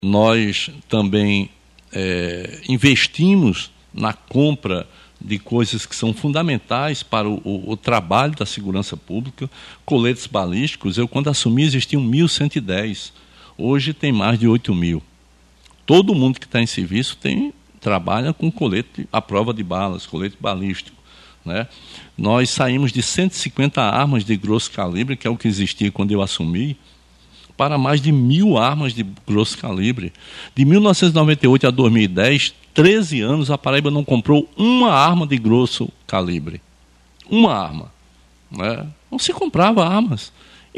Nós também investimos na compra de coisas que são fundamentais para o trabalho da segurança pública, coletes balísticos. Eu, quando assumi, existiam 1.110. Hoje tem mais de 8.000. Todo mundo que está em serviço trabalha com colete à prova de balas, colete balístico, né? Nós saímos de 150 armas de grosso calibre, que é o que existia quando eu assumi, para mais de 1.000 armas de grosso calibre. De 1998 a 2010, 13 anos, a Paraíba não comprou uma arma de grosso calibre. Uma arma, né? Não se comprava armas.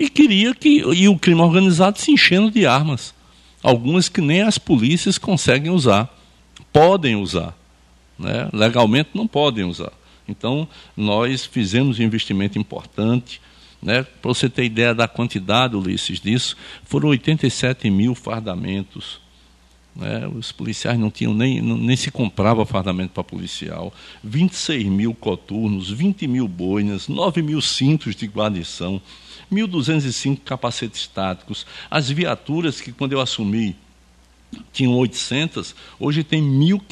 E o crime organizado se enchendo de armas. Algumas que nem as polícias conseguem usar. Podem usar, né? Legalmente não podem usar. Então, nós fizemos um investimento importante, né? Para você ter ideia da quantidade, Ulisses, disso, foram 87.000 fardamentos. Né? Os policiais não tinham nem se comprava fardamento para policial. 26.000 coturnos, 20.000 boinas, 9.000 cintos de guarnição, 1.205 capacetes táticos. As viaturas que, quando eu assumi, tinham 800, hoje tem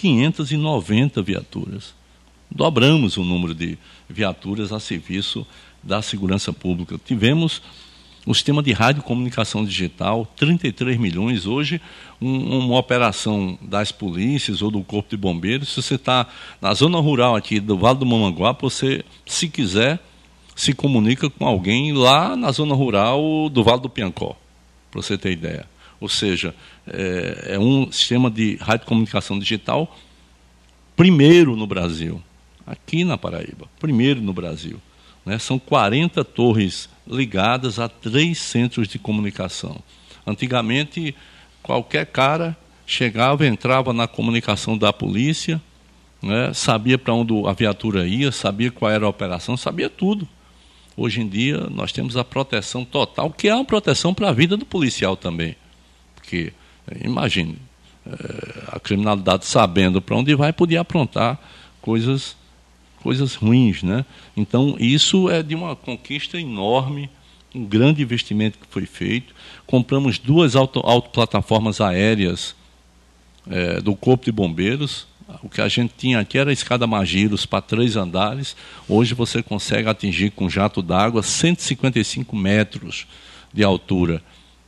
1.590 viaturas. Dobramos o número de viaturas a serviço da segurança pública. Tivemos o sistema de radiocomunicação digital, 33 milhões. Hoje, uma operação das polícias ou do Corpo de Bombeiros, se você está na zona rural aqui do Vale do Mamanguape, você, se quiser, se comunica com alguém lá na zona rural do Vale do Piancó, para você ter ideia. Ou seja, é um sistema de radiocomunicação digital primeiro no Brasil, aqui na Paraíba, primeiro no Brasil. Né? São 40 torres ligadas a 3 centros de comunicação. Antigamente, qualquer cara chegava, entrava na comunicação da polícia, né? Sabia para onde a viatura ia, sabia qual era a operação, sabia tudo. Hoje em dia, nós temos a proteção total, que é uma proteção para a vida do policial também. Porque, imagine, a criminalidade, sabendo para onde vai, podia aprontar coisas ruins, né? Então, isso é de uma conquista enorme, um grande investimento que foi feito. Compramos 2 autoplataformas aéreas do Corpo de Bombeiros. O que a gente tinha aqui era a escada Magiros para 3 andares. Hoje você consegue atingir com jato d'água 155 metros de altura.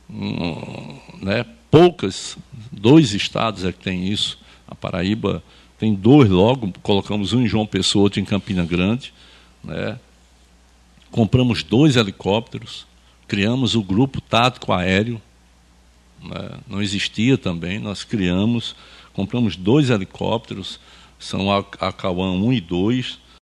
Né? 2 estados é que tem isso. A Paraíba tem 2 logo, colocamos um em João Pessoa, outro em Campina Grande. Né? Compramos 2 helicópteros, criamos o grupo tático aéreo, né? Não existia também, nós criamos, compramos 2 helicópteros, são a Cauã 1 e 2,